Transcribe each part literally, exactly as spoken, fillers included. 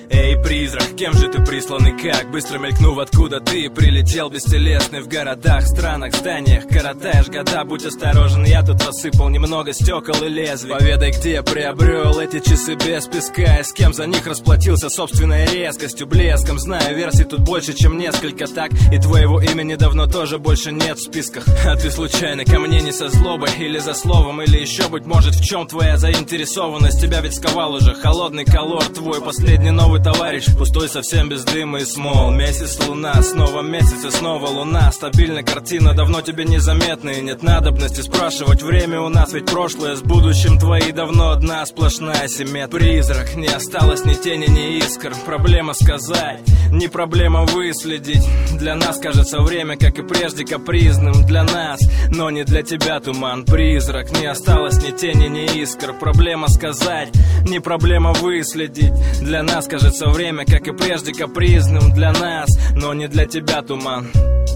Эй, призрак, кем же ты прислан и как? Быстро мелькнув, откуда ты прилетел бестелесный в городах, странах, зданиях, коротаешь года. Будь осторожен, я тут рассыпал немного стекол и лезвий. Поведай, где я приобрел эти часы без песка, и с кем за них расплатился собственной резкостью, блеском. Знаю, версий тут больше, чем несколько, так и твоего имени давно тоже больше нет в списках. А ты случайно ко мне не со злобой или за словом, или еще, быть может, в чем твоя заинтересованность? Тебя ведь сковал уже холодный колор, твой последний новый товарищ, пустой совсем без дыма и смол. Месяц, луна, снова месяц и снова луна. Стабильная картина, давно тебе незаметна, и нет надобности спрашивать время у нас, ведь прошлое с будущим твои давно одна сплошная семет. Призрак, не осталось ни тени, ни искр. Проблема сказать, не проблема выследить. Для нас кажется время, как и прежде, капризным. Для нас, но не для тебя, туман. Призрак, не осталось ни тени, ни искр. Проблема сказать, не проблема выследить. Для нас кажется время, как и прежде, капризным. Для нас, но не для тебя, туман.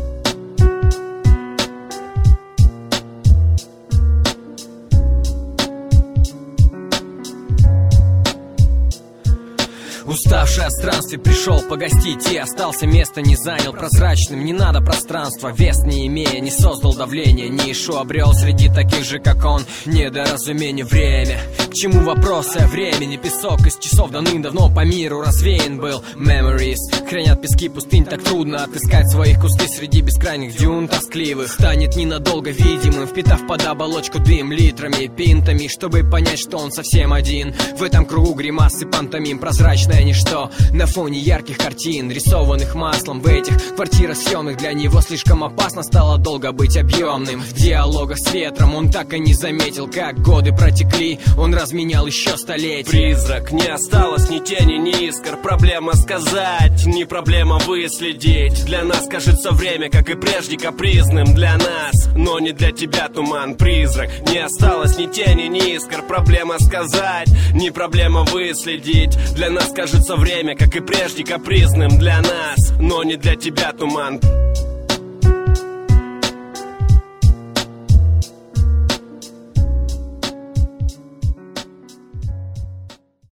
Уставший от странствий пришел погостить и остался, место не занял. Прозрачным не надо пространства, вес не имея, не создал давления. Нишу обрел среди таких же, как он, недоразумение. Время, к чему вопросы о времени? Песок из часов давным-давно по миру развеян был. Memories, хранят пески пустынь, так трудно отыскать своих кусты среди бескрайних дюн тоскливых. Станет ненадолго видимым, впитав под оболочку дым литрами, пинтами, чтобы понять, что он совсем один. В этом кругу гримасы пантомим, прозрачная ничто на фоне ярких картин, рисованных маслом. В этих квартирах съемных для него слишком опасно стало долго быть объемным. В диалогах с ветром он так и не заметил, как годы протекли, он разменял еще столетия. Призрак, не осталось ни тени, ни искр. Проблема сказать, не проблема выследить. Для нас кажется время, как и прежде, капризным. Для нас, но не для тебя, туман. Призрак, не осталось ни тени, ни искр. Проблема сказать, не проблема выследить. Для нас кажется время, как и прежде, капризным. Для нас, но не для тебя, туман.